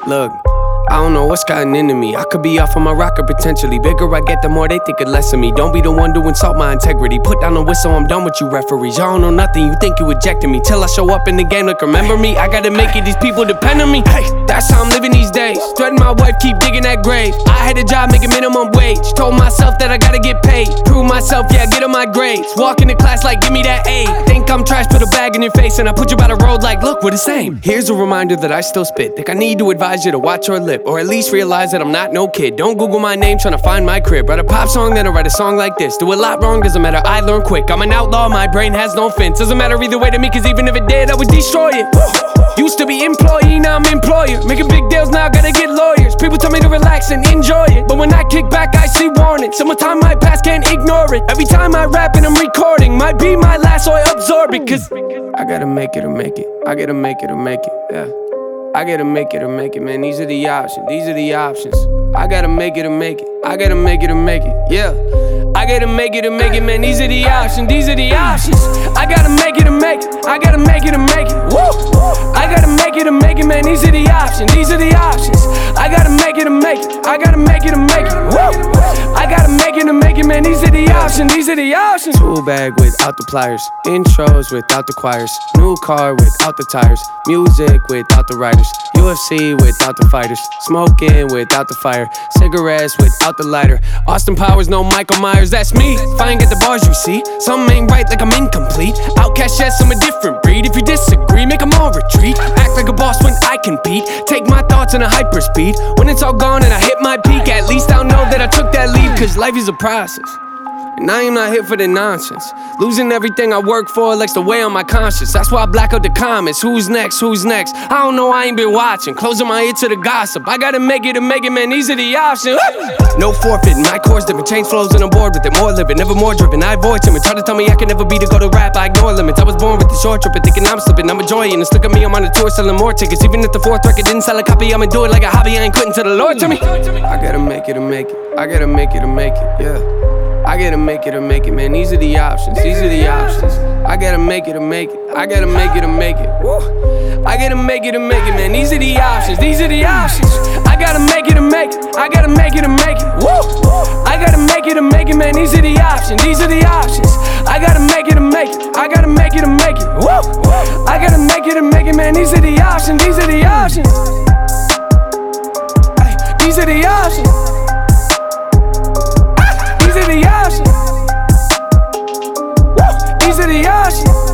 Look, I don't know what's gotten into me. I could be off on my rocker potentially. Bigger I get, the more they think it less of me. Don't be the one to insult my integrity. Put down the whistle, I'm done with you referees. Y'all don't know nothing, you think you ejected me. Till I show up in the game, like remember me. I gotta make it, these people depend on me. Hey, that's how I'm living these days. Threaten my wife, keep digging that grave. I had a job making minimum wage. Told myself that I gotta get paid. Prove myself, yeah, get on my grades. Walk into class like, give me that A. Think I'm trash, put a bag in your face. And I put you by the road like, look, we're the same. Here's a reminder that I still spit. Think I need to advise you to watch your lip. Or at least realize that I'm not no kid. Don't Google my name trying to find my crib. Write a pop song, then I write a song like this. Do a lot wrong, doesn't matter, I learn quick. I'm an outlaw, my brain has no fence. Doesn't matter either way to me, cause even if it did, I would destroy it. Used to be employee, now I'm employer. Making big deals, now I gotta get lawyers. People tell me to relax and enjoy it, but when I kick back, I see warning. Summertime might pass, can't ignore it. Every time I rap and I'm recording, might be my last, so I absorb it. Cause I gotta make it or make it. I gotta make it or make it, yeah. I gotta make it or make it, man, these are the options, these are the options. I gotta make it or make it, I gotta make it or make it, yeah. I gotta make it or make it, man, these are the options, these are the options. I gotta make it or make it, I gotta make it or make it, woo. I gotta make it or make it, man, these are the options, these are the options. I gotta make it or make it, I gotta make it or make it, woo. I gotta make it or make it, man, these are the options, these are the options. Tool bag without the pliers, intros without the choirs, new car without the tires, music without the writers, UFC without the fighters, smoking without the fire, cigarettes without the lighter, Austin Powers, no Michael Myers, that's me. If I ain't get the bars, you see, something ain't right like I'm incomplete. Outcast, yes, I'm a different breed. If you disagree, make them all retreat. Act like a boss when I compete. Take my thoughts in a hyperspeed. When it's all gone and I hit my peak, at least I'll know that I took that leap. Cause life is a process, and I am not here for the nonsense. Losing everything I work for likes to weigh on my conscience. That's why I black out the comments. Who's next? Who's next? I don't know, I ain't been watching. Closing my ear to the gossip. I gotta make it or make it, man, these are the options. No forfeiting, my course different. Change flows and I'm bored with it. More living, never more driven. I avoid timid. Try to tell me I can never be to go to rap. I ignore limits. I was born with the short trip and thinking I'm slipping. I'm enjoying this. Look at me, I'm on a tour selling more tickets. Even if the fourth record didn't sell a copy, I'ma do it like a hobby. I ain't quitting till the Lord tell me. I gotta make it or make it. I gotta make it or make it, yeah. I gotta make it or make it, man, these are the options, these are the options. I gotta make it or make it, I gotta make it or make it, woo. I gotta make it or make it, man, these are the options, these are the options. I gotta make it or make it, I gotta make it or make it, woo. I gotta make it or make it, man, these are the options, these are the options. I gotta make it or make it, I gotta make it or make it, woo. I gotta make it or make it, man, these are the options, these are the options. Ay, these are the options. These are the options. These are the options.